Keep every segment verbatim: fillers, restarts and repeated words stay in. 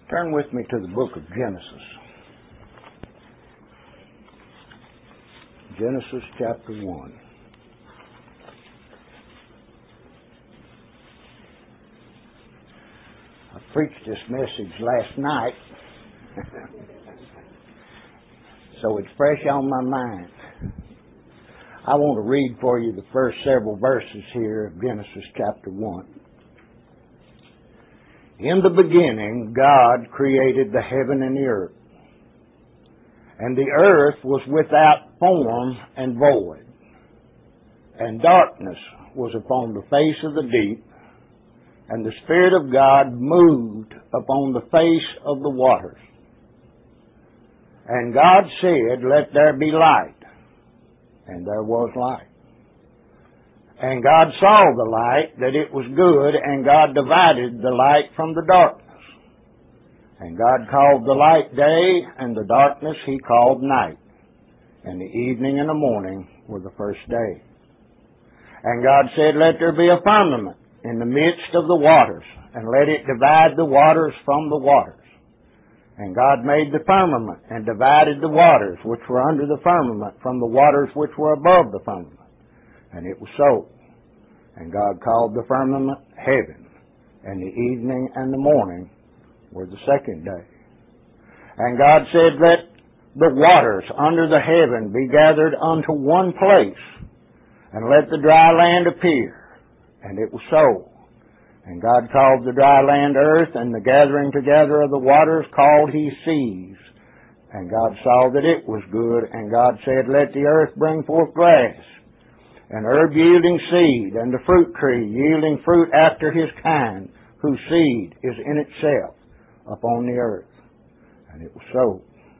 Turn with me to the book of Genesis. Genesis chapter one. I preached this message last night, so it's fresh on my mind. I want to read for you the first several verses here of Genesis chapter one. In the beginning, God created the heaven and the earth. And the earth was without form and void. And darkness was upon the face of the deep. And the Spirit of God moved upon the face of the waters. And God said, "Let there be light." And there was light. And God saw the light, that it was good, and God divided the light from the darkness. And God called the light day, and the darkness He called night. And the evening and the morning were the first day. And God said, "Let there be a firmament in the midst of the waters, and let it divide the waters from the waters." And God made the firmament, and divided the waters which were under the firmament from the waters which were above the firmament. And it was so. And God called the firmament heaven, and the evening and the morning were the second day. And God said, "Let the waters under the heaven be gathered unto one place, and let the dry land appear." And it was so. And God called the dry land earth, and the gathering together of the waters called He seas. And God saw that it was good, and God said, "Let the earth bring forth grass, and herb yielding seed, and the fruit tree yielding fruit after his kind, whose seed is in itself upon the earth." And it was so.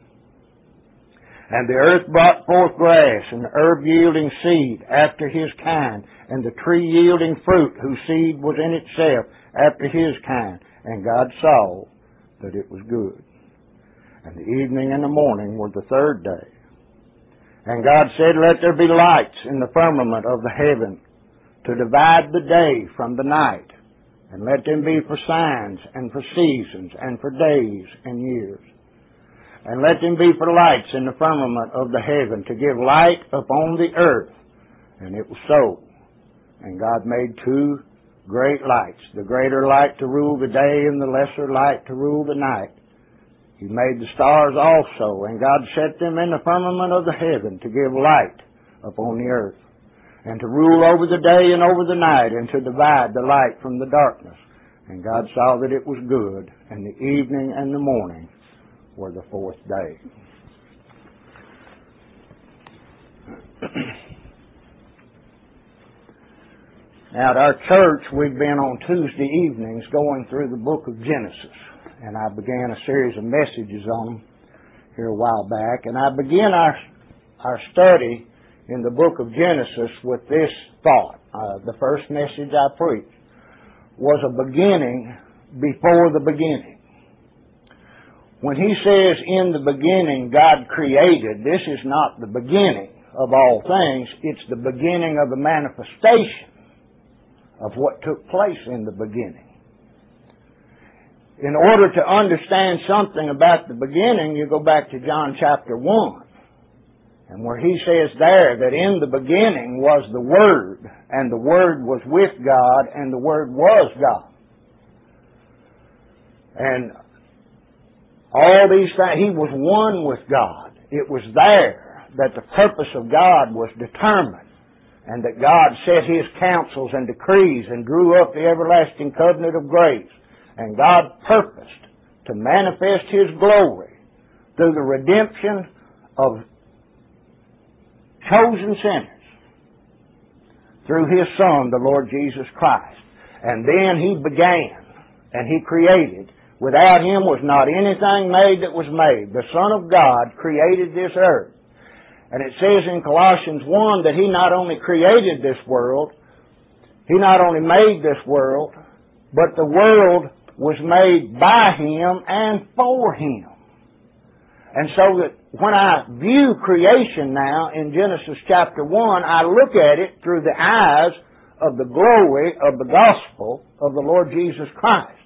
And the earth brought forth grass, and the herb yielding seed after his kind, and the tree yielding fruit, whose seed was in itself after his kind. And God saw that it was good. And the evening and the morning were the third day. And God said, "Let there be lights in the firmament of the heaven, to divide the day from the night, and let them be for signs, and for seasons, and for days and years. And let them be for lights in the firmament of the heaven, to give light upon the earth." And it was so. And God made two great lights, the greater light to rule the day, and the lesser light to rule the night. He made the stars also, and God set them in the firmament of the heaven to give light upon the earth, and to rule over the day and over the night, and to divide the light from the darkness. And God saw that it was good, and the evening and the morning were the fourth day. Now at our church, we've been on Tuesday evenings going through the book of Genesis. And I began a series of messages on them here a while back. And I began our our study in the book of Genesis with this thought. Uh, the first message I preached was a beginning before the beginning. When He says, "In the beginning God created," this is not the beginning of all things. It's the beginning of the manifestation of what took place in the beginning. In order to understand something about the beginning, you go back to John chapter one. And where He says there that in the beginning was the Word, and the Word was with God, and the Word was God. And all these things, He was one with God. It was there that the purpose of God was determined, and that God set His counsels and decrees and drew up the everlasting covenant of grace. And God purposed to manifest His glory through the redemption of chosen sinners through His Son, the Lord Jesus Christ. And then He began and He created. Without Him was not anything made that was made. The Son of God created this earth. And it says in Colossians one that He not only created this world, He not only made this world, but the world was made by Him and for Him. And so that when I view creation now in Genesis chapter one, I look at it through the eyes of the glory of the gospel of the Lord Jesus Christ.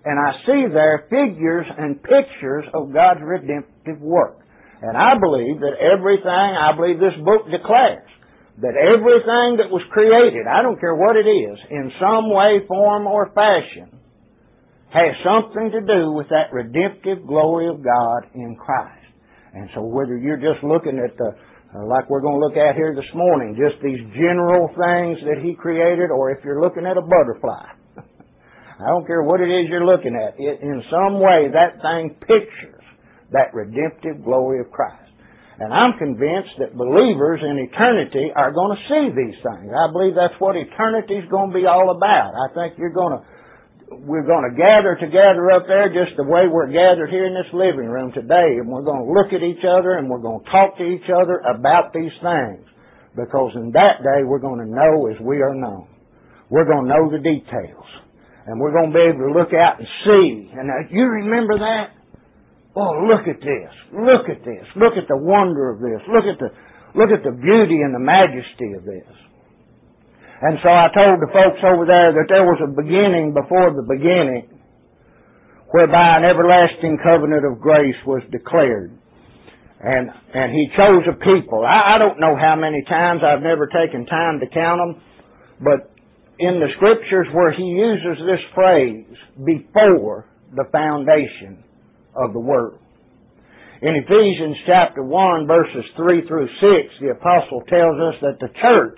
and I see there figures and pictures of God's redemptive work. And I believe that everything, I believe this book declares, that everything that was created, I don't care what it is, in some way, form, or fashion, has something to do with that redemptive glory of God in Christ. And so whether you're just looking at the, uh, like we're going to look at here this morning, just these general things that He created, or if you're looking at a butterfly, I don't care what it is you're looking at, it, in some way that thing pictures that redemptive glory of Christ. And I'm convinced that believers in eternity are going to see these things. I believe that's what eternity is going to be all about. I think you're going to We're going to gather together up there just the way we're gathered here in this living room today, and we're going to look at each other and we're going to talk to each other about these things. Because in that day we're going to know as we are known. We're going to know the details. And we're going to be able to look out and see. And now, you remember that? Oh, look at this. Look at this. Look at the wonder of this. Look at the, look at the beauty and the majesty of this. And so I told the folks over there that there was a beginning before the beginning, whereby an everlasting covenant of grace was declared. And and He chose a people. I, I don't know how many times, I've never taken time to count them, but in the Scriptures where He uses this phrase, before the foundation of the world. In Ephesians chapter one, verses three through six, the Apostle tells us that the church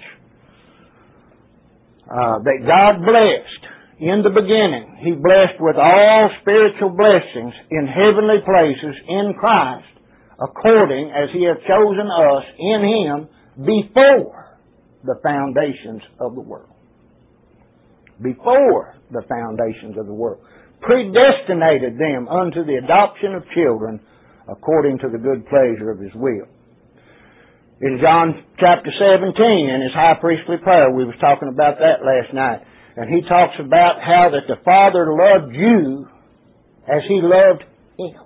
Uh, that God blessed in the beginning. He blessed with all spiritual blessings in heavenly places in Christ, according as He hath chosen us in Him before the foundations of the world. Before the foundations of the world. Predestinated them unto the adoption of children according to the good pleasure of His will. In John chapter seventeen, in His high priestly prayer, we was talking about that last night, and He talks about how that the Father loved you as He loved Him.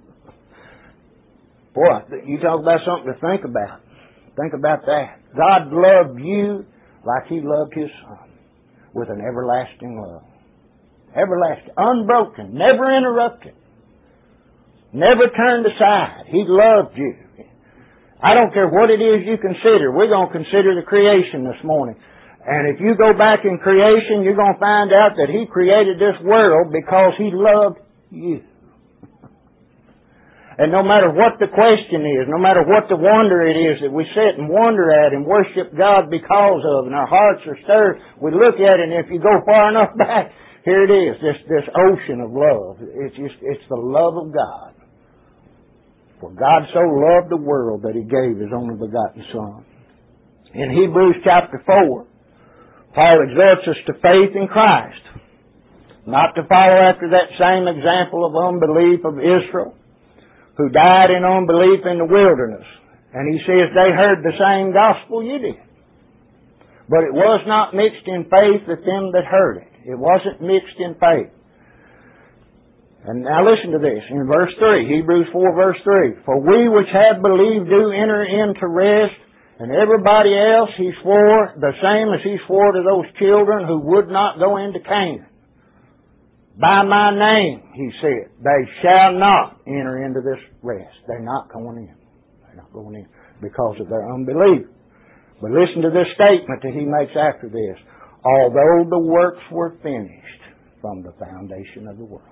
Boy, you talk about something to think about. Think about that. God loved you like He loved His Son, with an everlasting love. Everlasting, unbroken, never interrupted, never turned aside. He loved you. I don't care what it is you consider. We're going to consider the creation this morning. And if you go back in creation, you're going to find out that He created this world because He loved you. And no matter what the question is, no matter what the wonder it is that we sit and wonder at and worship God because of, and our hearts are stirred, we look at it, and if you go far enough back, here it is, this, this ocean of love. It's just, it's the love of God. For God so loved the world that He gave His only begotten Son. In Hebrews chapter four, Paul exhorts us to faith in Christ, not to follow after that same example of unbelief of Israel, who died in unbelief in the wilderness. And he says they heard the same gospel you did. But it was not mixed in faith with them that heard it. It wasn't mixed in faith. And now listen to this, in verse three, Hebrews four verse three. For we which have believed do enter into rest, and everybody else He swore the same as He swore to those children who would not go into Canaan. By my name, He said, they shall not enter into this rest. They're not going in. They're not going in because of their unbelief. But listen to this statement that he makes after this. Although the works were finished from the foundation of the world.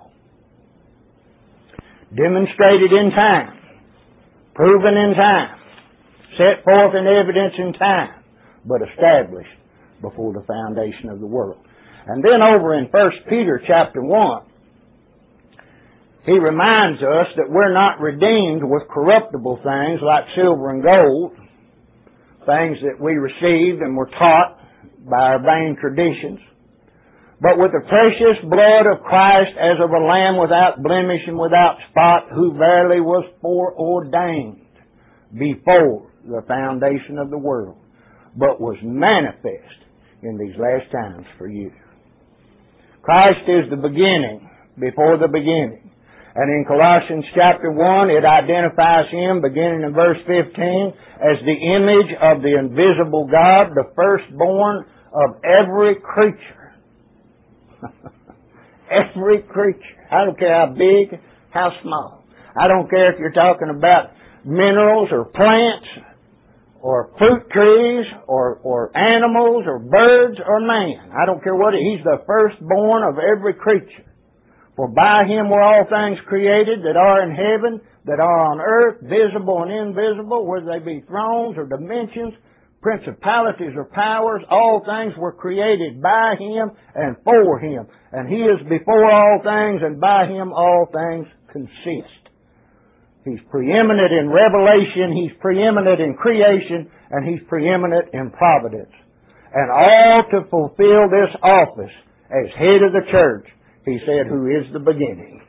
Demonstrated in time, proven in time, set forth in evidence in time, but established before the foundation of the world. And then over in First Peter chapter one, he reminds us that we're not redeemed with corruptible things like silver and gold, things that we received and were taught by our vain traditions, but with the precious blood of Christ as of a lamb without blemish and without spot, who verily was foreordained before the foundation of the world, but was manifest in these last times for you. Christ is the beginning before the beginning. And in Colossians chapter one, it identifies Him, beginning in verse fifteen, as the image of the invisible God, the firstborn of every creature. Every creature. I don't care how big, how small. I don't care if you're talking about minerals or plants or fruit trees or, or animals or birds or man. I don't care what it is. He's the firstborn of every creature. For by Him were all things created that are in heaven, that are on earth, visible and invisible, whether they be thrones or dimensions, principalities or powers. All things were created by Him and for Him. And He is before all things, and by Him all things consist. He's preeminent in revelation, He's preeminent in creation, and He's preeminent in providence. And all to fulfill this office as head of the church, He said, who is the beginning.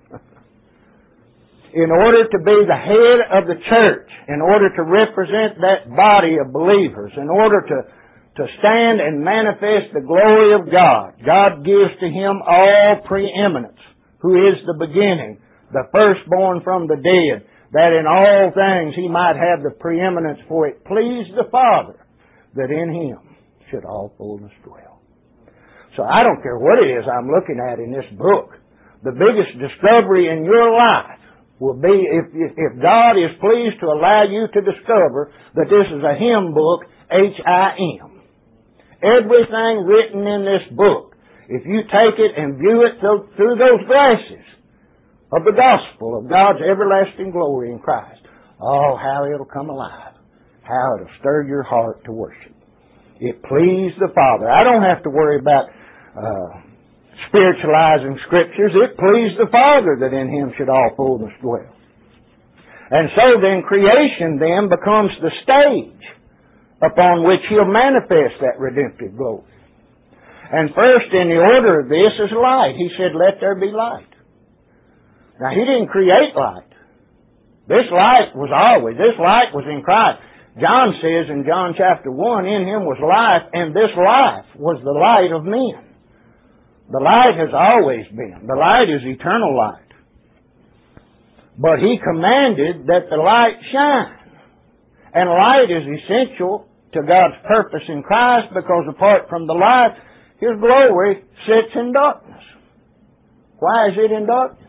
In order to be the head of the church, in order to represent that body of believers, in order to, to stand and manifest the glory of God, God gives to Him all preeminence, who is the beginning, the firstborn from the dead, that in all things He might have the preeminence, for it pleased the Father that in Him should all fullness dwell. So I don't care what it is I'm looking at in this book. The biggest discovery in your life will be if, if, if God is pleased to allow you to discover that this is a hymn book, H I M. Everything written in this book, if you take it and view it through, through those glasses of the gospel of God's everlasting glory in Christ, oh, how it'll come alive. How it'll stir your heart to worship. It pleased the Father. I don't have to worry about uh, spiritualizing Scriptures. It pleased the Father that in Him should all fullness dwell. And so then creation then becomes the stage upon which He'll manifest that redemptive glory. And first in the order of this is light. He said, let there be light. Now He didn't create light. This light was always, this light was in Christ. John says in John chapter one, in Him was life, and this life was the light of men. The light has always been. The light is eternal light. But He commanded that the light shine. And light is essential to God's purpose in Christ, because apart from the light, His glory sits in darkness. Why is it in darkness?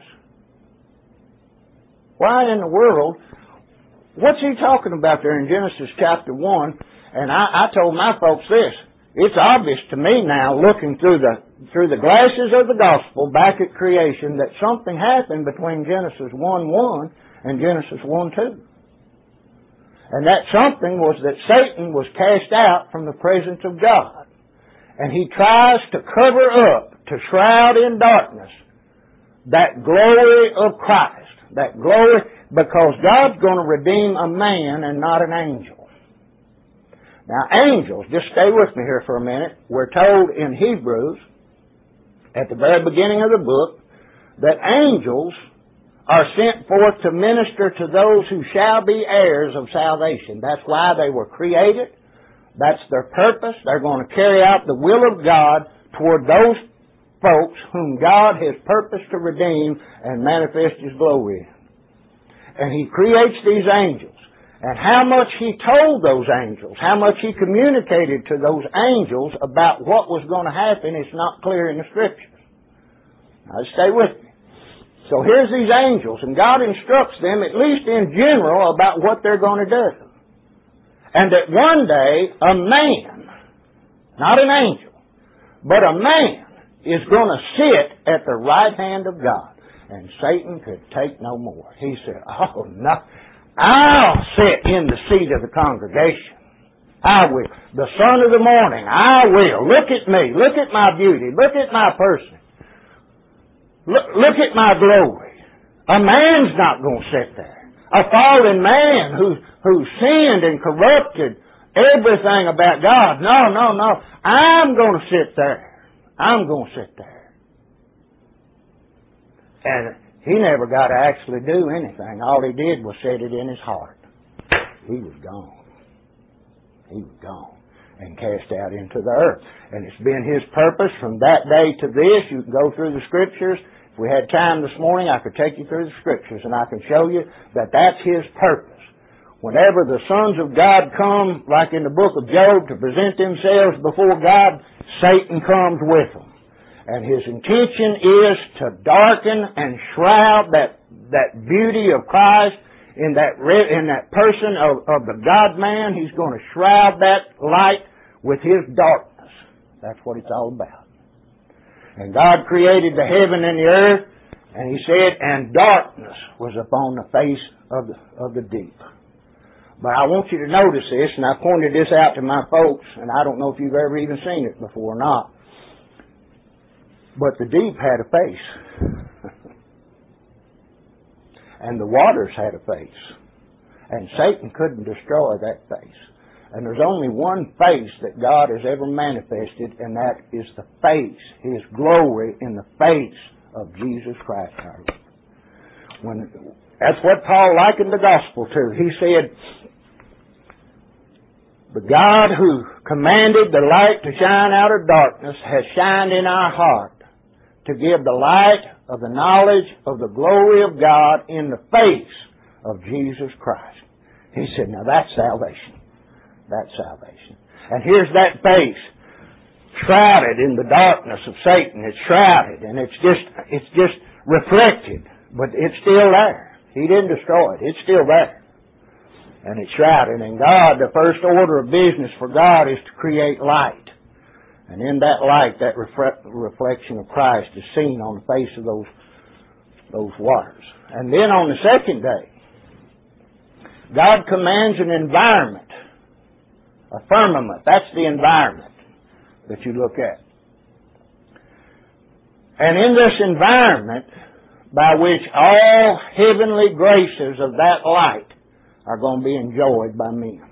Why in the world? What's He talking about there in Genesis chapter one? And I, I told my folks this. It's obvious to me now, looking through the through the glasses of the gospel back at creation, that something happened between Genesis one one and Genesis one two. And that something was that Satan was cast out from the presence of God. And he tries to cover up, to shroud in darkness, that glory of Christ. That glory, because God's going to redeem a man and not an angel. Now angels, just stay with me here for a minute. We're told in Hebrews, at the very beginning of the book, that angels are sent forth to minister to those who shall be heirs of salvation. That's why they were created. That's their purpose. They're going to carry out the will of God toward those folks whom God has purposed to redeem and manifest His glory in. And He creates these angels. And how much He told those angels, how much He communicated to those angels about what was going to happen, it's not clear in the Scriptures. Now stay with me. So here's these angels, and God instructs them, at least in general, about what they're going to do. And that one day, a man, not an angel, but a man, is going to sit at the right hand of God. And Satan could take no more. He said, oh, no, I'll sit in the seat of the congregation. I will. The son of the morning, I will. Look at me. Look at my beauty. Look at my person. Look, look at my glory. A man's not going to sit there. A fallen man who, who sinned and corrupted everything about God. No, no, no. I'm going to sit there. I'm going to sit there. And he never got to actually do anything. All he did was set it in his heart. He was gone. He was gone and cast out into the earth. And it's been His purpose from that day to this. You can go through the Scriptures. If we had time this morning, I could take you through the Scriptures and I can show you that that's His purpose. Whenever the sons of God come, like in the book of Job, to present themselves before God, Satan comes with them. And His intention is to darken and shroud that, that beauty of Christ in that, in that person of, of the God-man. He's going to shroud that light with His darkness. That's what it's all about. And God created the heaven and the earth, and He said, and darkness was upon the face of the, of the deep. But I want you to notice this, and I pointed this out to my folks, and I don't know if you've ever even seen it before or not. But the deep had a face. And the waters had a face. And Satan couldn't destroy that face. And there's only one face that God has ever manifested, and that is the face, His glory in the face of Jesus Christ our Lord. When, that's what Paul likened the gospel to. He said, the God who commanded the light to shine out of darkness has shined in our heart to give the light of the knowledge of the glory of God in the face of Jesus Christ. He said, now that's salvation. That's salvation. And here's that face, shrouded in the darkness of Satan. It's shrouded, and it's just, it's just reflected, but it's still there. He didn't destroy it. It's still there. And it's shrouded. And God, the first order of business for God is to create light. And in that light, that refre- reflection of Christ is seen on the face of those, those waters. And then on the second day, God commands an environment, a firmament. That's the environment that you look at. And in this environment, by which all heavenly graces of that light are going to be enjoyed by men.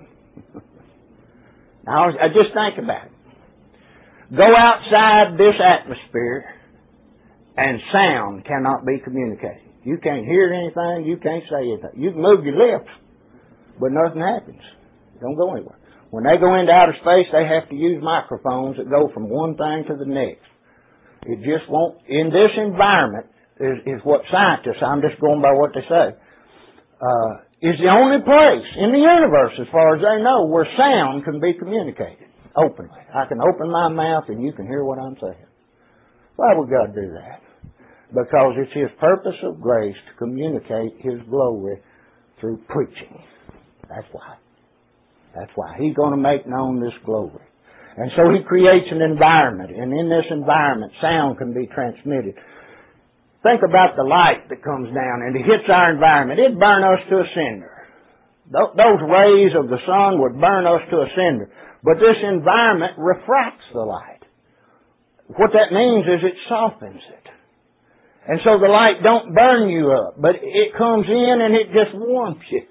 Now, I just think about it. Go outside this atmosphere, and sound cannot be communicated. You can't hear anything. You can't say anything. You can move your lips, but nothing happens. It don't go anywhere. When they go into outer space, they have to use microphones that go from one thing to the next. It just won't. In this environment is, is what scientists, I'm just going by what they say, uh, is the only place in the universe, as far as they know, where sound can be communicated openly. I can open my mouth and you can hear what I'm saying. Why would God do that? Because it's His purpose of grace to communicate His glory through preaching. That's why. That's why. He's going to make known this glory. And so He creates an environment, and in this environment, sound can be transmitted. Think about the light that comes down and it hits our environment. It'd burn us to a cinder. Those rays of the sun would burn us to a cinder. But this environment refracts the light. What that means is it softens it. And so the light don't burn you up, but it comes in and it just warms you.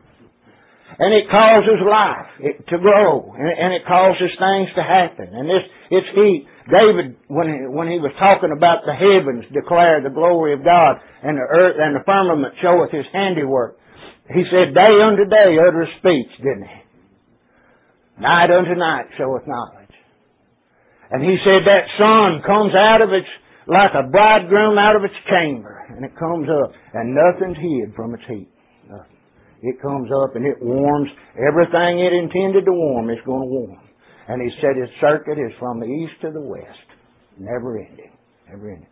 And it causes life to grow, and it causes things to happen. And this, it's heat. David, when he, when he was talking about the heavens, declare the glory of God, and the earth and the firmament showeth His handiwork. He said, day unto day uttereth speech, didn't He? Night unto night showeth knowledge. And He said that sun comes out of its, like a bridegroom out of its chamber, and it comes up, and nothing's hid from its heat. Nothing. It comes up and it warms. Everything it intended to warm is going to warm. And He said His circuit is from the east to the west. Never ending. Never ending.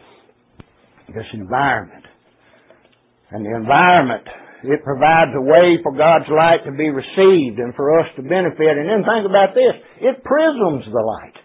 This environment. And the environment, it provides a way for God's light to be received and for us to benefit. And then think about this. It prisms the light.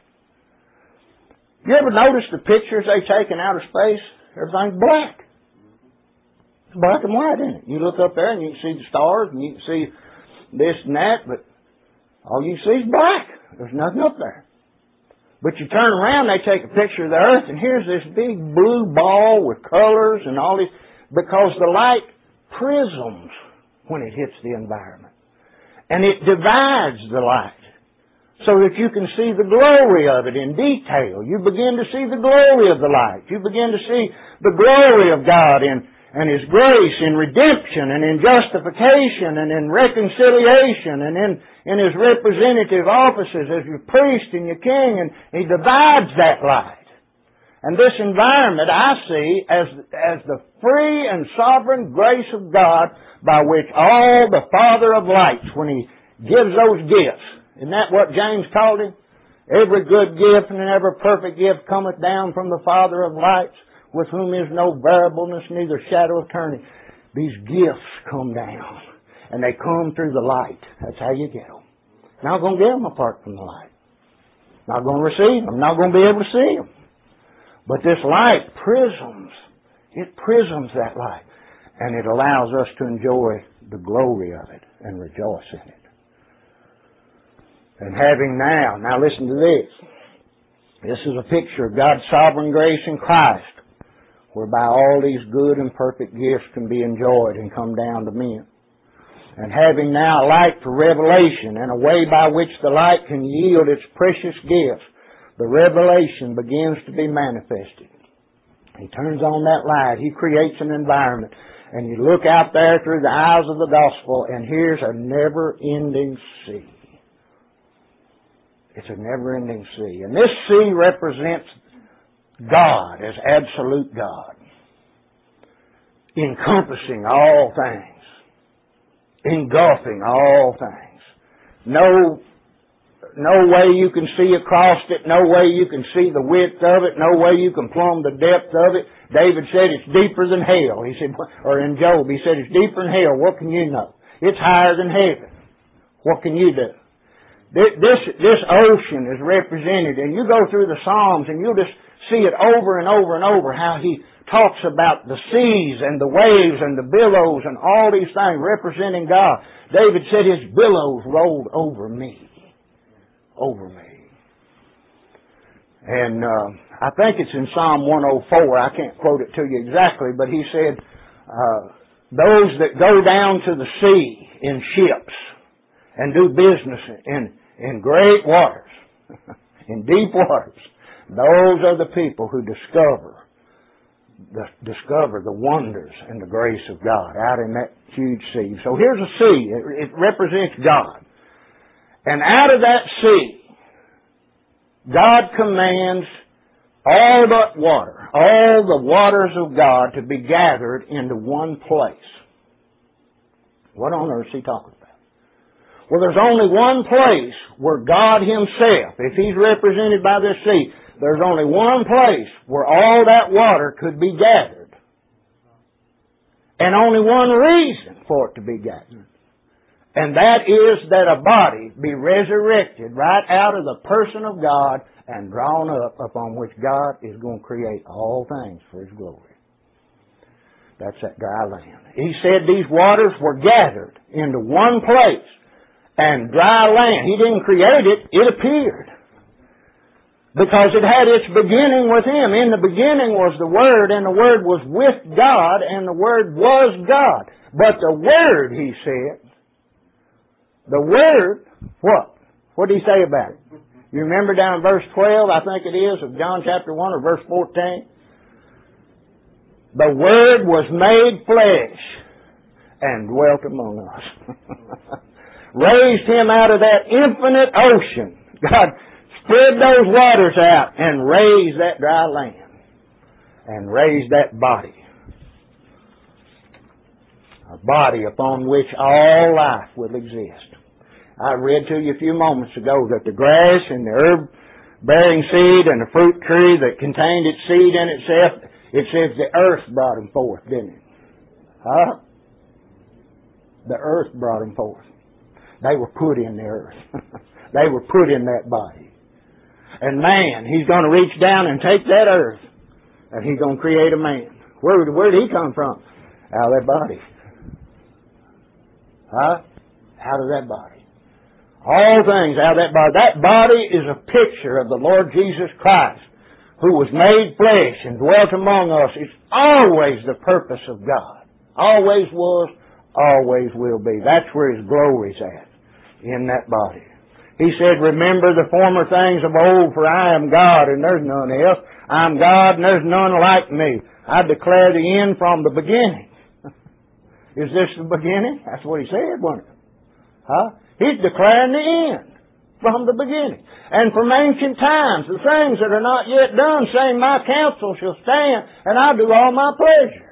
You ever notice the pictures they take in outer space? Everything's black. It's black and white, isn't it? You look up there and you can see the stars and you can see this and that, but all you see is black. There's nothing up there. But you turn around, they take a picture of the earth, and here's this big blue ball with colors and all this, because the light prisms when it hits the environment. And it divides the light so that you can see the glory of it in detail. You begin to see the glory of the light. You begin to see the glory of God in and His grace in redemption and in justification and in reconciliation and in, in His representative offices as your priest and your king, and He divides that light. And this environment I see as, as the free and sovereign grace of God by which all the Father of lights, when He gives those gifts, isn't that what James called Him? Every good gift and every perfect gift cometh down from the Father of lights, with whom is no variableness, neither shadow of turning. These gifts come down, and they come through the light. That's how you get them. Not going to get them apart from the light. Not going to receive them. Not going to be able to see them. But this light prisms. It prisms that light. And it allows us to enjoy the glory of it and rejoice in it. And having now, now listen to this. This is a picture of God's sovereign grace in Christ, whereby all these good and perfect gifts can be enjoyed and come down to men. And having now light for revelation and a way by which the light can yield its precious gifts, the revelation begins to be manifested. He turns on that light. He creates an environment. And you look out there through the eyes of the gospel, and here's a never-ending sea. It's a never-ending sea. And this sea represents God as absolute God, encompassing all things, engulfing all things. No, no way you can see across it, no way you can see the width of it, no way you can plumb the depth of it. David said it's deeper than hell. He said, or in Job, he said it's deeper than hell. What can you know? It's higher than heaven. What can you do? This, this, this ocean is represented, and you go through the Psalms and you'll just see it over and over and over, how he talks about the seas and the waves and the billows and all these things representing God. David said his billows rolled over me. Over me. And uh, I think it's in Psalm one oh four. I can't quote it to you exactly, but he said, uh, those that go down to the sea in ships and do business in, in great waters, in deep waters, those are the people who discover the, discover the wonders and the grace of God out in that huge sea. So here's a sea. It, it represents God. And out of that sea, God commands all but water, all the waters of God to be gathered into one place. What on earth is he talking about? Well, there's only one place where God himself, if he's represented by this sea, there's only one place where all that water could be gathered. And only one reason for it to be gathered. And that is that a body be resurrected right out of the person of God and drawn up upon which God is going to create all things for his glory. That's that dry land. He said these waters were gathered into one place, and dry land. He didn't create it, it appeared. Because it had its beginning with him. In the beginning was the Word, and the Word was with God, and the Word was God. But the Word, he said, the Word, what? What did he say about it? You remember down in verse twelve, I think it is, of John chapter one, or verse fourteen? The Word was made flesh and dwelt among us. Raised him out of that infinite ocean. God spread those waters out and raised that dry land. And raised that body. A body upon which all life will exist. I read to you a few moments ago that the grass and the herb-bearing seed and the fruit tree that contained its seed in itself, it says the earth brought them forth, didn't it? Huh? The earth brought them forth. They were put in the earth. They were put in that body. And man, he's going to reach down and take that earth, and he's going to create a man. Where, where did he come from? Out of that body. Huh? Out of that body. All things out of that body. That body is a picture of the Lord Jesus Christ, who was made flesh and dwelt among us. It's always the purpose of God. Always was, always will be. That's where his glory's at, in that body. He said, remember the former things of old, for I am God and there's none else. I am God and there's none like me. I declare the end from the beginning. Is this the beginning? That's what he said, wasn't it? Huh? He's declaring the end from the beginning. And from ancient times, the things that are not yet done, saying, my counsel shall stand, and I'll do all my pleasure.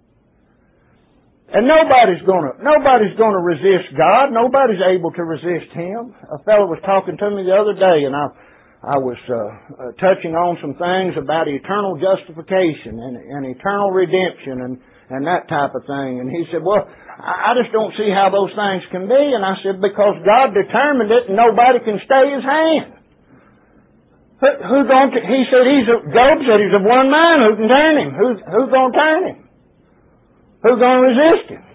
And nobody's gonna, nobody's gonna resist God. Nobody's able to resist Him. A fellow was talking to me the other day, and I, I was uh, uh, touching on some things about eternal justification and, and eternal redemption and, and that type of thing. And he said, well, I, I just don't see how those things can be. And I said, because God determined it and nobody can stay His hand. Who, who going to, he said, he's a, Job said he's of one mind. Who can turn him? Who, who's going to turn him? Who's going to resist him?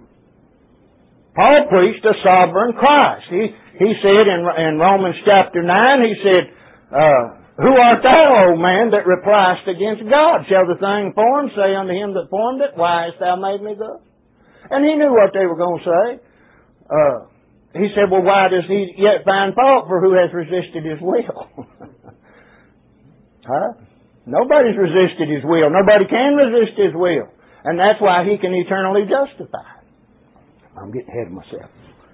Paul preached a sovereign Christ. He, he said in, in Romans chapter nine, he said, Uh, who art thou, O man, that repliest against God? Shall the thing formed say unto him that formed it, why hast thou made me thus? And he knew what they were going to say. Uh, he said, well, why does he yet find fault for who has resisted his will? huh? Nobody's resisted his will. Nobody can resist his will. And that's why he can eternally justify. I'm getting ahead of myself.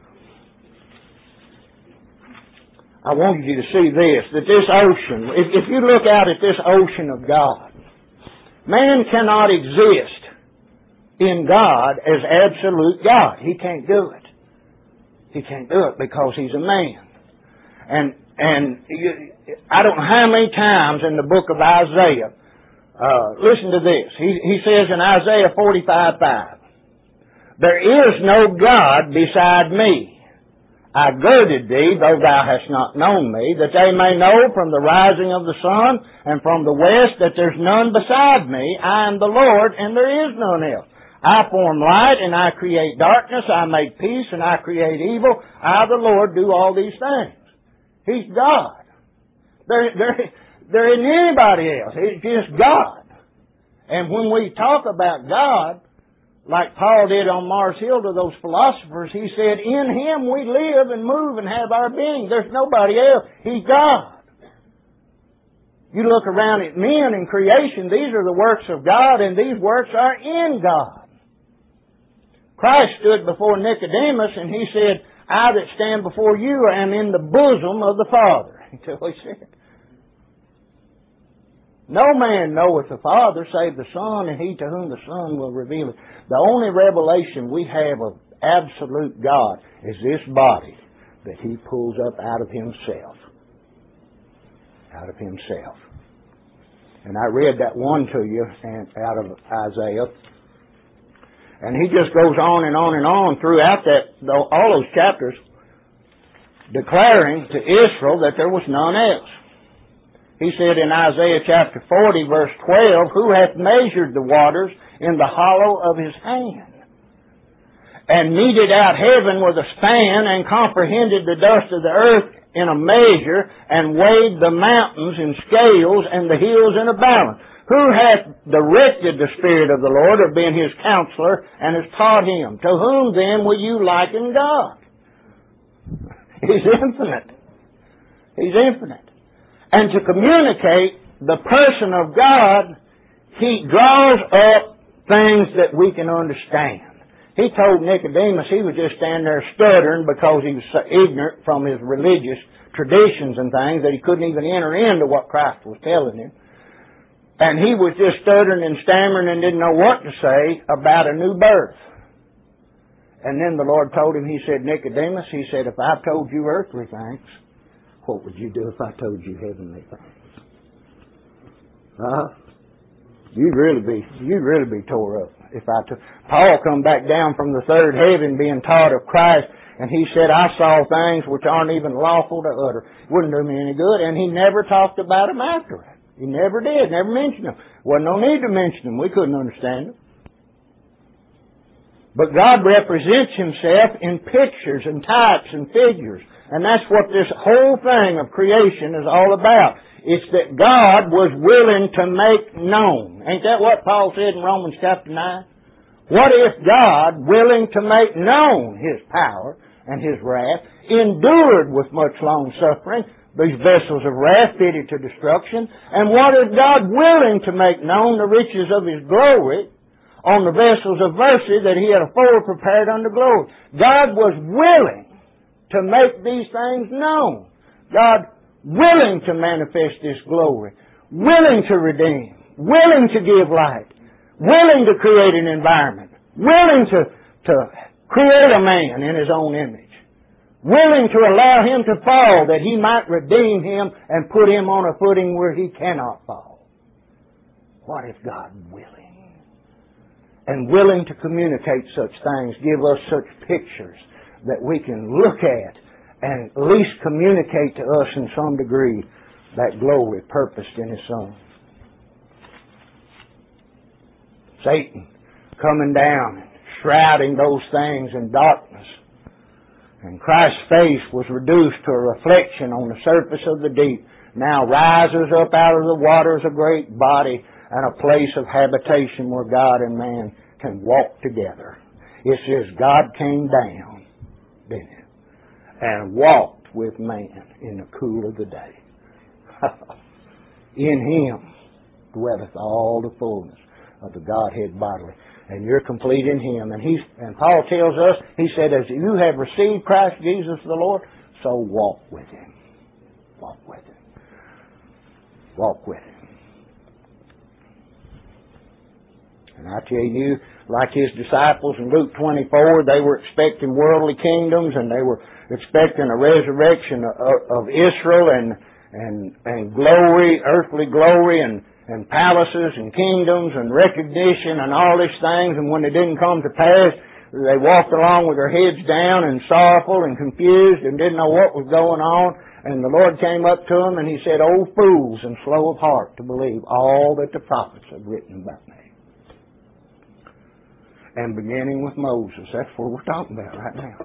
I wanted you to see this, that this ocean, if, if you look out at this ocean of God, man cannot exist in God as absolute God. He can't do it. He can't do it because he's a man. And and you, I don't know how many times in the book of Isaiah, uh, listen to this. He, he says in Isaiah forty-five five, there is no God beside me. I girded thee, though thou hast not known me, that they may know from the rising of the sun and from the west that there's none beside me. I am the Lord, and there is none else. I form light, and I create darkness. I make peace, and I create evil. I, the Lord, do all these things. He's God. There, there, there isn't anybody else. It's just God. And when we talk about God, like Paul did on Mars Hill to those philosophers, he said, in Him we live and move and have our being. There's nobody else. He's God. You look around at men and creation, these are the works of God, and these works are in God. Christ stood before Nicodemus and He said, I that stand before you am in the bosom of the Father. That's what He said. No man knoweth the Father save the Son, and he to whom the Son will reveal it. The only revelation we have of absolute God is this body that He pulls up out of Himself. Out of Himself. And I read that one to you out of Isaiah. And he just goes on and on and on throughout that, all those chapters, declaring to Israel that there was none else. He said in Isaiah chapter forty, verse twelve, who hath measured the waters in the hollow of His hand, and meted out heaven with a span, and comprehended the dust of the earth in a measure, and weighed the mountains in scales, and the hills in a balance? Who hath directed the Spirit of the Lord, or been His counselor, and has taught Him? To whom then will you liken God? He's infinite. He's infinite. And to communicate the person of God, He draws up things that we can understand. He told Nicodemus he was just standing there stuttering because he was so ignorant from his religious traditions and things that he couldn't even enter into what Christ was telling him. And he was just stuttering and stammering and didn't know what to say about a new birth. And then the Lord told him, He said, Nicodemus, He said, if I told you earthly things, what would you do if I told you heavenly things? Uh-huh. You'd really be, you'd really be tore up if I took. Paul come back down from the third heaven being taught of Christ, and he said, I saw things which aren't even lawful to utter. Wouldn't do me any good, and he never talked about them after it. He never did, never mentioned them. Wasn't no need to mention them. We couldn't understand them. But God represents Himself in pictures and types and figures. And that's what this whole thing of creation is all about. It's that God was willing to make known. Ain't that what Paul said in Romans chapter nine? What if God, willing to make known His power and His wrath, endured with much long suffering these vessels of wrath fitted to destruction? And what if God, willing to make known the riches of His glory on the vessels of mercy that He had afore prepared unto glory? God was willing to make these things known. God willing to manifest this glory, willing to redeem, willing to give light, willing to create an environment, willing to, to create a man in His own image. willing to allow him to fall that he might redeem him and put him on a footing where he cannot fall. What if God willing? And willing to communicate such things, give us such pictures that we can look at and at least communicate to us in some degree that glory purposed in His Son. Satan coming down, shrouding those things in darkness. And Christ's face was reduced to a reflection on the surface of the deep, now rises up out of the waters a great body and a place of habitation where God and man can walk together. It says God came down, didn't it? And walked with man in the cool of the day. In Him dwelleth all the fullness of the Godhead bodily. And you're complete in Him. And He's and Paul tells us, he said, as you have received Christ Jesus the Lord, so walk with Him. Walk with Him. Walk with Him. And I tell you, like His disciples in Luke twenty-four, they were expecting worldly kingdoms, and they were expecting a resurrection of, of Israel and and and glory, earthly glory, and and palaces and kingdoms and recognition and all these things. And when they didn't come to pass, they walked along with their heads down and sorrowful and confused and didn't know what was going on. And the Lord came up to them and He said, "O fools and slow of heart to believe all that the prophets have written about me." And beginning with Moses, that's what we're talking about right now.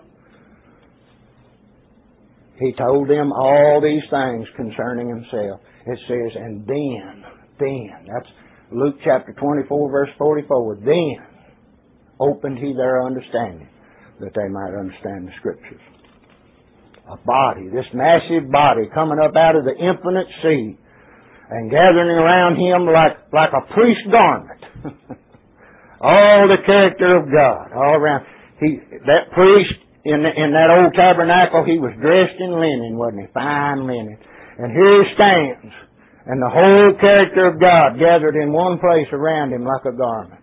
He told them all these things concerning Himself. It says, and then, then, that's Luke chapter twenty-four, verse forty-four, then opened He their understanding, that they might understand the Scriptures. A body, this massive body coming up out of the infinite sea and gathering around Him like, like a priest's garment. All the character of God, all around. He, that priest in the, in that old tabernacle, he was dressed in linen, wasn't he? Fine linen. And here he stands, and the whole character of God gathered in one place around him like a garment.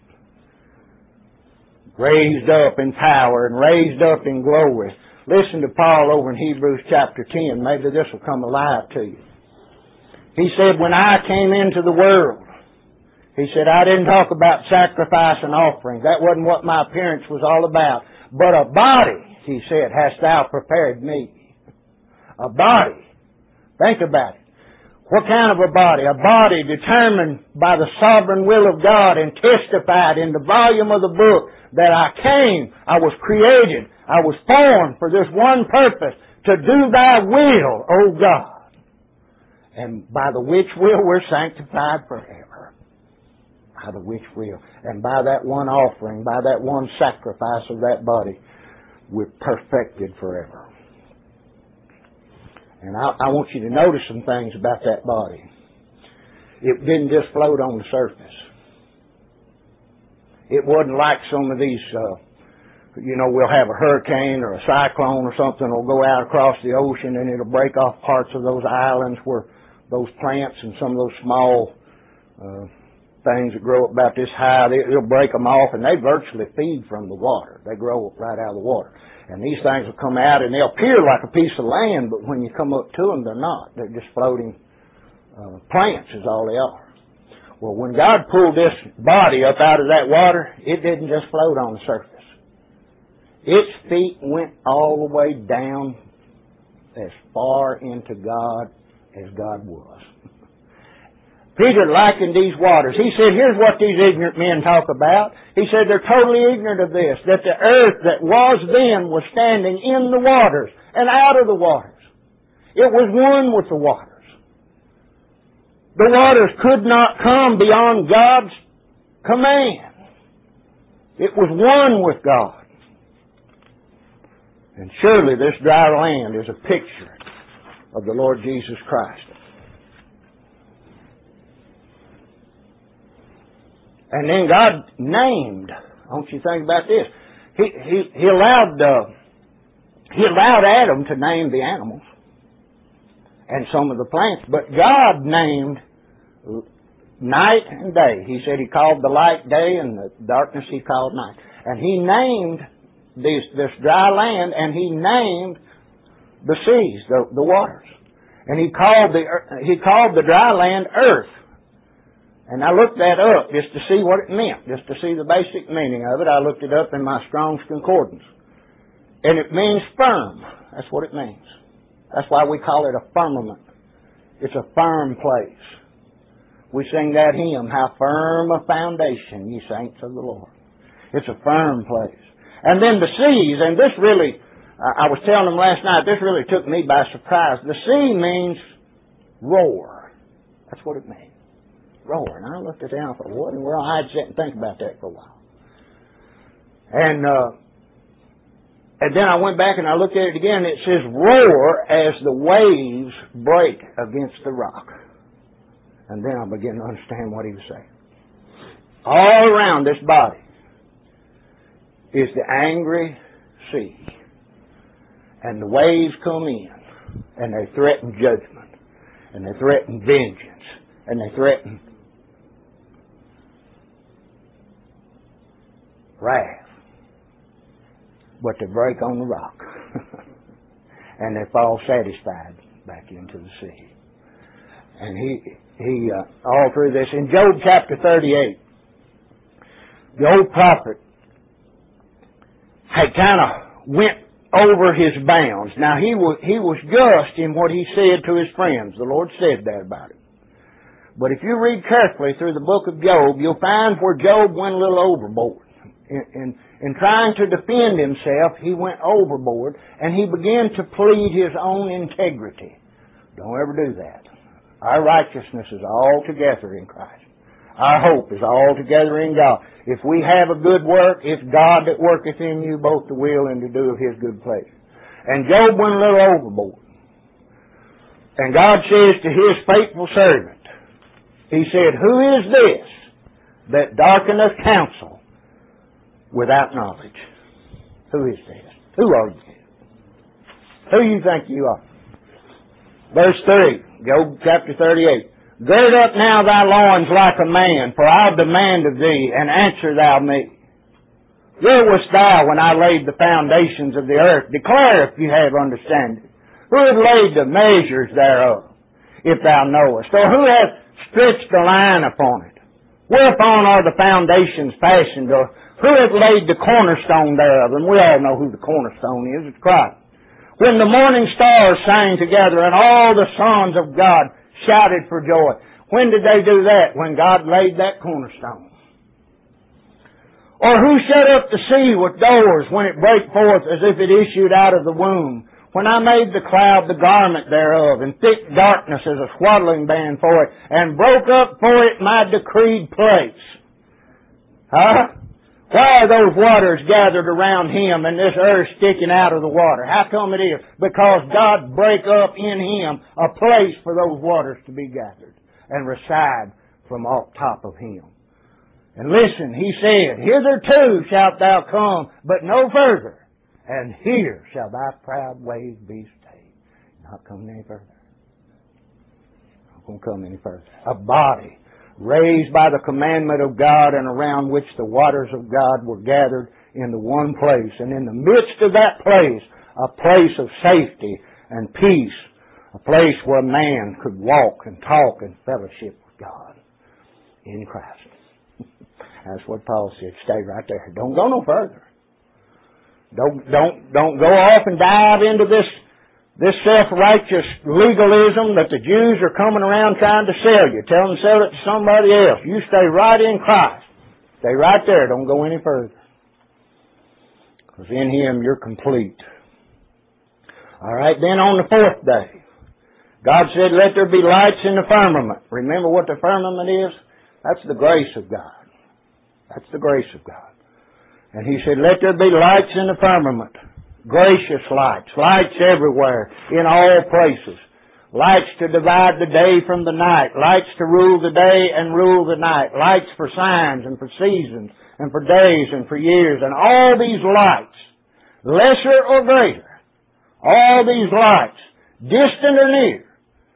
Raised up in power and raised up in glory. Listen to Paul over in Hebrews chapter ten. Maybe this will come alive to you. He said, when I came into the world, He said, I didn't talk about sacrifice and offering. That wasn't what my appearance was all about. But a body, He said, hast thou prepared me. A body. Think about it. What kind of a body? A body determined by the sovereign will of God and testified in the volume of the book that I came, I was created, I was formed for this one purpose, to do Thy will, O God. And by the which will we're sanctified forever. By the which will. And by that one offering, by that one sacrifice of that body, we're perfected forever. And I, I want you to notice some things about that body. It didn't just float on the surface. It wasn't like some of these, uh, you know, we'll have a hurricane or a cyclone or something will go out across the ocean and it'll break off parts of those islands where those plants and some of those small uh things that grow about this high, it'll break them off, and they virtually feed from the water. They grow right out of the water. And these things will come out, and they'll appear like a piece of land, but when you come up to them, they're not. They're just floating uh, plants is all they are. Well, when God pulled this body up out of that water, it didn't just float on the surface. Its feet went all the way down as far into God as God was. Peter likened these waters. He said, here's what these ignorant men talk about. He said they're totally ignorant of this, that the earth that was then was standing in the waters and out of the waters. It was one with the waters. The waters could not come beyond God's command. It was one with God. And surely this dry land is a picture of the Lord Jesus Christ. And then God named. I want you to think about this. He he he allowed uh, he allowed Adam to name the animals and some of the plants, but God named night and day. He said He called the light day and the darkness He called night. And He named this this dry land, and He named the seas, the, the waters. And he called the, he called the dry land earth. And I looked that up just to see what it meant, just to see the basic meaning of it. I looked it up in my Strong's Concordance. And it means firm. That's what it means. That's why we call it a firmament. It's a firm place. We sing that hymn, How Firm a Foundation, Ye Saints of the Lord. It's a firm place. And then the seas, and this really, uh, I was telling them last night, this really took me by surprise. The sea means roar. That's what it means. Roar. And I looked at that and I thought, what in the world? I had to sit and think about that for a while. And, uh, and then I went back and I looked at it again. It says roar as the waves break against the rock. And then I began to understand what he was saying. All around this body is the angry sea. And the waves come in and they threaten judgment. And they threaten vengeance. And they threaten wrath. But they break on the rock. And they fall satisfied back into the sea. And he, he, uh, all through this, in Job chapter thirty-eight, the old prophet had kind of went over his bounds. Now he was, he was just in what he said to his friends. The Lord said that about him. But if you read carefully through the book of Job, you'll find where Job went a little overboard. In, in, in trying to defend himself, he went overboard, and he began to plead his own integrity. Don't ever do that. Our righteousness is altogether in Christ. Our hope is altogether in God. If we have a good work, it's God that worketh in you both to will and to do of His good pleasure. And Job went a little overboard. And God says to His faithful servant, He said, who is this that darkeneth counsel without knowledge? Who is this? Who are you? Who you think you are? Verse three, Job chapter thirty-eight. Gird up now thy loins like a man, for I'll demand of thee, and answer thou me. Where wast thou when I laid the foundations of the earth? Declare if you have understanding. Who hath laid the measures thereof, if thou knowest? Or who hath stretched the line upon it? Whereupon are the foundations fashioned? Or who hath laid the cornerstone thereof? And we all know who the cornerstone is. It's Christ. When the morning stars sang together and all the sons of God shouted for joy. When did they do that? When God laid that cornerstone. Or who shut up the sea with doors when it brake forth as if it issued out of the womb? When I made the cloud the garment thereof, and thick darkness as a swaddling band for it, and broke up for it my decreed place. Huh? Why are those waters gathered around Him and this earth sticking out of the water? How come it is? Because God break up in Him a place for those waters to be gathered and reside from off top of Him. And listen, He said, hitherto shalt thou come, but no further. And here shall thy proud ways be stayed. Not coming any further. Not going to come any further. A body raised by the commandment of God and around which the waters of God were gathered into one place. And in the midst of that place, a place of safety and peace. A place where man could walk and talk and fellowship with God in Christ. That's what Paul said. Stay right there. Don't go no further. Don't, don't, don't go off and dive into this This self-righteous legalism that the Jews are coming around trying to sell you. Tell them to sell it to somebody else. You stay right in Christ. Stay right there. Don't go any further. Because in Him you're complete. All right, then on the fourth day, God said, let there be lights in the firmament. Remember what the firmament is? That's the grace of God. That's the grace of God. And He said, let there be lights in the firmament. Gracious lights, lights everywhere, in all places. Lights to divide the day from the night. Lights to rule the day and rule the night. Lights for signs and for seasons and for days and for years. And all these lights, lesser or greater, all these lights, distant or near,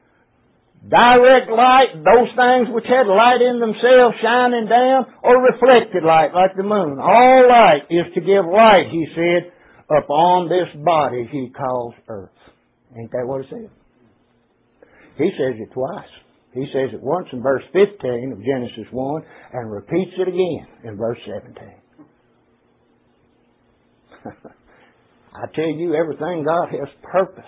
direct light, those things which had light in themselves shining down, or reflected light like the moon. All light is to give light, He said, upon this body He calls earth. Ain't that what it says? He says it twice. He says it once in verse fifteen of Genesis one and repeats it again in verse seventeen. I tell you, everything God has purposed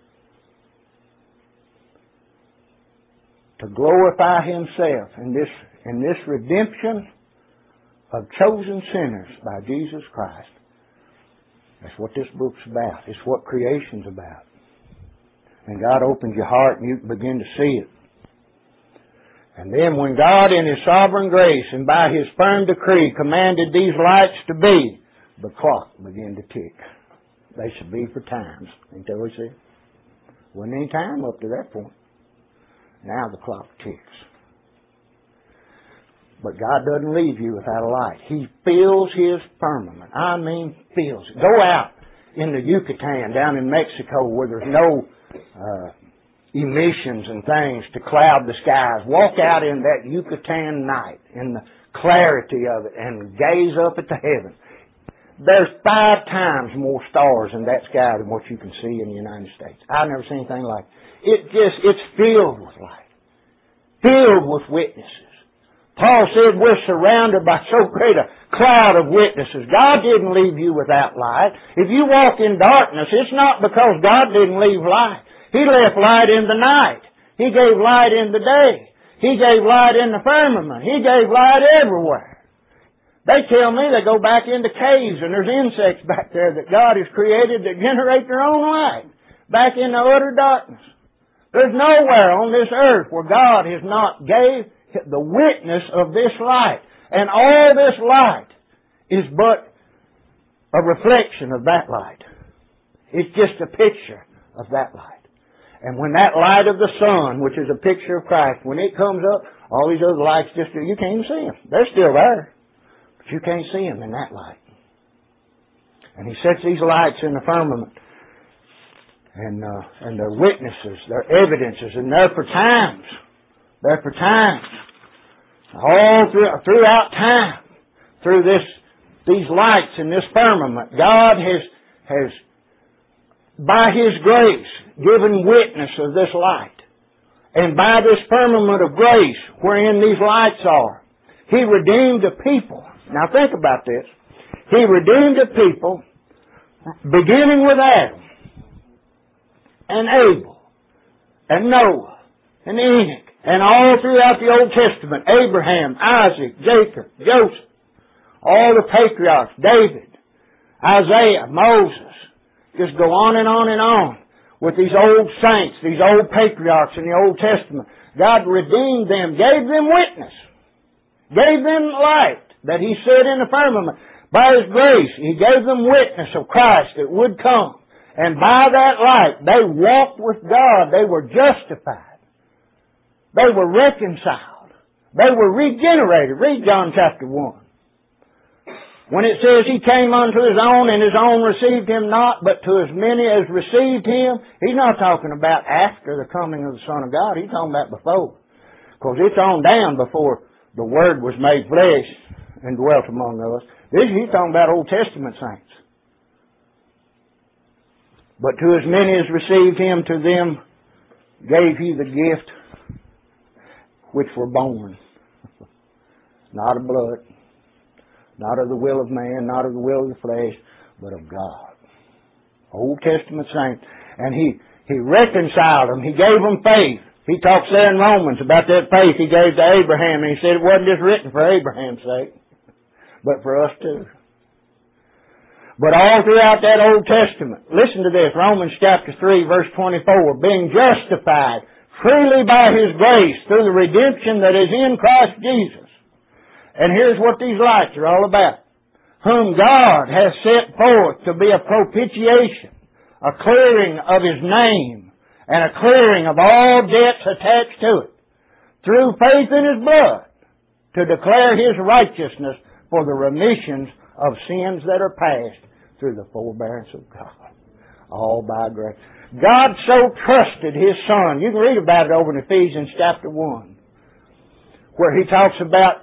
to glorify Himself in this, in this redemption of chosen sinners by Jesus Christ. That's what this book's about. It's what creation's about. And God opens your heart and you can begin to see it. And then when God in His sovereign grace and by His firm decree commanded these lights to be, the clock began to tick. They should be for times. Ain't that what He said? Wasn't any time up to that point. Now the clock ticks. But God doesn't leave you without a light. He fills His firmament. I mean fills it. Go out in the Yucatan down in Mexico where there's no uh, emissions and things to cloud the skies. Walk out in that Yucatan night in the clarity of it and gaze up at the heaven. There's five times more stars in that sky than what you can see in the United States. I've never seen anything like it. It just, it's filled with light. Filled with witnesses. Paul said we're surrounded by so great a cloud of witnesses. God didn't leave you without light. If you walk in darkness, it's not because God didn't leave light. He left light in the night. He gave light in the day. He gave light in the firmament. He gave light everywhere. They tell me they go back into caves and there's insects back there that God has created that generate their own light back in the utter darkness. There's nowhere on this earth where God has not gave the witness of this light. And all this light is but a reflection of that light. It's just a picture of that light. And when that light of the sun, which is a picture of Christ, when it comes up, all these other lights just, you can't even see them. They're still there. But you can't see them in that light. And He sets these lights in the firmament. And, uh, and they're witnesses, they're evidences, and they're for times. They're for times. All through, throughout time, through this, these lights in this firmament, God has, has, by His grace, given witness of this light. And by this firmament of grace, wherein these lights are, He redeemed a people. Now think about this. He redeemed a people, beginning with Adam, and Abel, and Noah, and Enoch, and all throughout the Old Testament, Abraham, Isaac, Jacob, Joseph, all the patriarchs, David, Isaiah, Moses, just go on and on and on with these old saints, these old patriarchs in the Old Testament. God redeemed them, gave them witness, gave them light that He set in the firmament. By His grace, He gave them witness of Christ that would come. And by that light, they walked with God. They were justified. They were reconciled. They were regenerated. Read John chapter one. When it says He came unto His own and His own received Him not, but to as many as received Him, He's not talking about after the coming of the Son of God. He's talking about before. Because it's on down before the Word was made flesh and dwelt among us. This, He's talking about Old Testament saints. But to as many as received Him, to them gave He the gift which were born. Not of blood, not of the will of man, not of the will of the flesh, but of God. Old Testament saints. And He, he reconciled them. He gave them faith. He talks there in Romans about that faith He gave to Abraham. And He said it wasn't just written for Abraham's sake, but for us too. But all throughout that Old Testament, listen to this, Romans chapter three, verse twenty-four, being justified freely by His grace through the redemption that is in Christ Jesus. And here's what these lights are all about. Whom God has set forth to be a propitiation, a clearing of His name, and a clearing of all debts attached to it, through faith in His blood, to declare His righteousness for the remissions of sins that are past through the forbearance of God. All by grace. God so trusted His Son. You can read about it over in Ephesians chapter one, where He talks about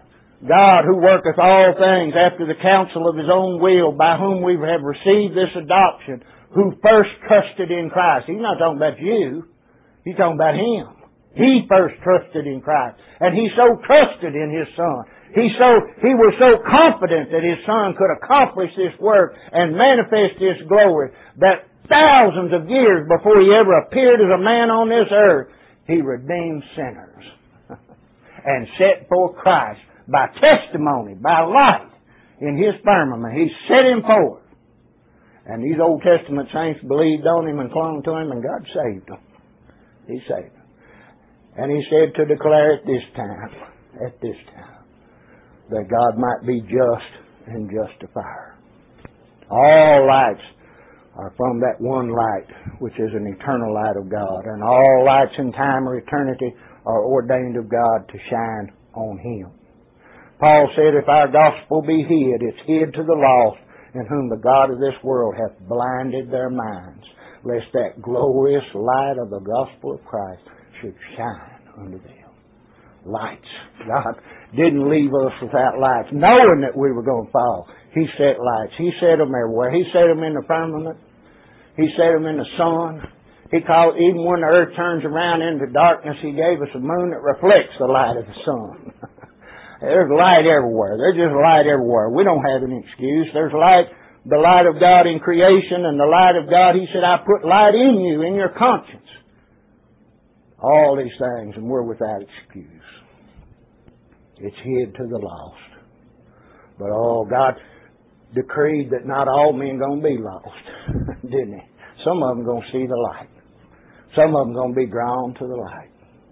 God who worketh all things after the counsel of His own will, by whom we have received this adoption, who first trusted in Christ. He's not talking about you. He's talking about Him. He first trusted in Christ. And He so trusted in His Son. He so, He was so confident that His Son could accomplish this work and manifest His glory that thousands of years before He ever appeared as a man on this earth, He redeemed sinners and set forth Christ by testimony, by light in His firmament. He set Him forth. And these Old Testament saints believed on Him and clung to Him, and God saved them. He saved them. And He said to declare at this time, at this time, that God might be just and justifier. All lights are from that one light, which is an eternal light of God. And all lights in time or eternity are ordained of God to shine on Him. Paul said, if our gospel be hid, it's hid to the lost, in whom the God of this world hath blinded their minds, lest that glorious light of the gospel of Christ should shine unto them. Lights. God didn't leave us without lights, knowing that we were going to fall. He set lights. He set them everywhere. He set them in the firmament. He set them in the sun. He called, even when the earth turns around into darkness, He gave us a moon that reflects the light of the sun. There's light everywhere. There's just light everywhere. We don't have any excuse. There's light, the light of God in creation, and the light of God, He said, I put light in you, in your conscience. All these things, and we're without excuse. It's hid to the lost. But oh, God decreed that not all men going to be lost, didn't He? Some of them going to see the light. Some of them going to be drawn to the light.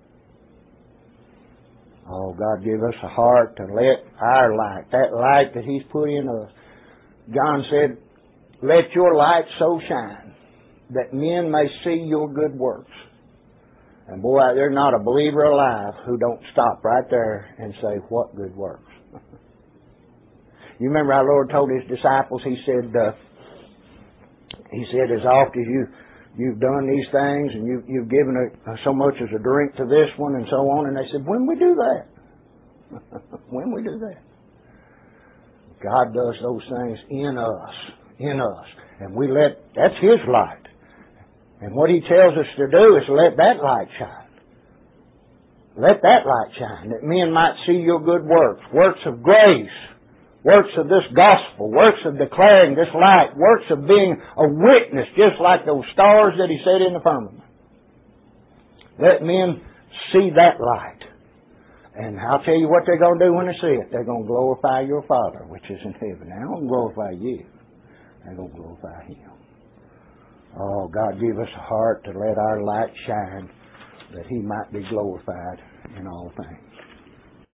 Oh, God, give us a heart to let our light, that light that He's put in us. John said, let your light so shine that men may see your good works. And boy, there's not a believer alive who don't stop right there and say, what good works? You remember our Lord told His disciples, He said, uh, He said, as oft as you, you've done these things and you, you've given a, so much as a drink to this one and so on. And they said, when we do that? When we do that? God does those things in us, in us. And we let, that's His light. And what He tells us to do is let that light shine. Let that light shine, that men might see your good works, works of grace, works of this gospel, works of declaring this light, works of being a witness, just like those stars that He set in the firmament. Let men see that light. And I'll tell you what they're going to do when they see it. They're going to glorify your Father, which is in heaven. They're not going to glorify you. They're going to glorify Him. Oh, God, give us a heart to let our light shine that He might be glorified in all things.